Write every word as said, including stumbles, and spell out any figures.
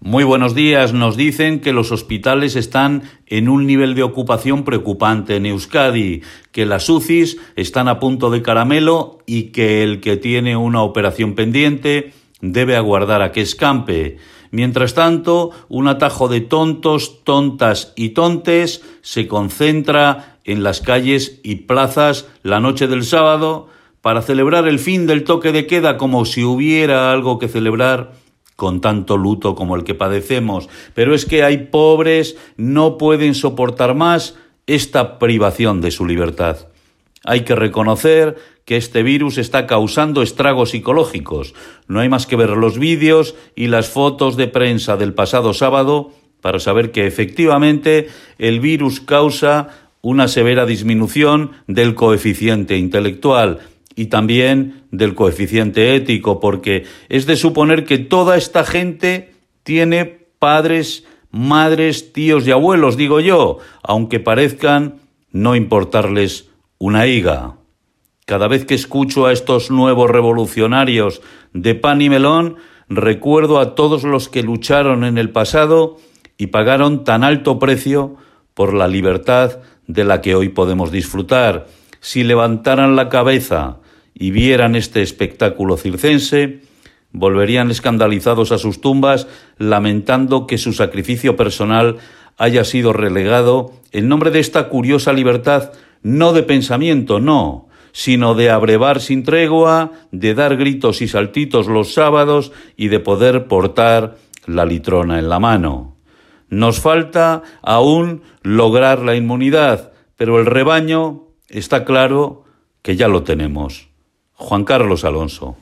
Muy buenos días. Nos dicen que los hospitales están en un nivel de ocupación preocupante en Euskadi, que las U C Is están a punto de caramelo y que el que tiene una operación pendiente debe aguardar a que escampe. Mientras tanto, un atajo de tontos, tontas y tontes se concentra en las calles y plazas la noche del sábado para celebrar el fin del toque de queda como si hubiera algo que celebrar con tanto luto como el que padecemos. Pero es que hay pobres, no pueden soportar más esta privación de su libertad. Hay que reconocer que este virus está causando estragos psicológicos. No hay más que ver los vídeos y las fotos de prensa del pasado sábado para saber que efectivamente el virus causa una severa disminución del coeficiente intelectual y también del coeficiente ético, porque es de suponer que toda esta gente tiene padres, madres, tíos y abuelos, digo yo, aunque parezcan no importarles una higa. Cada vez que escucho a estos nuevos revolucionarios de pan y melón, recuerdo a todos los que lucharon en el pasado y pagaron tan alto precio por la libertad de la que hoy podemos disfrutar. Si levantaran la cabeza y vieran este espectáculo circense, volverían escandalizados a sus tumbas, lamentando que su sacrificio personal haya sido relegado en nombre de esta curiosa libertad, no de pensamiento, no, sino de abrevar sin tregua, de dar gritos y saltitos los sábados y de poder portar la litrona en la mano. Nos falta aún lograr la inmunidad, pero el rebaño está claro que ya lo tenemos. Juan Carlos Alonso.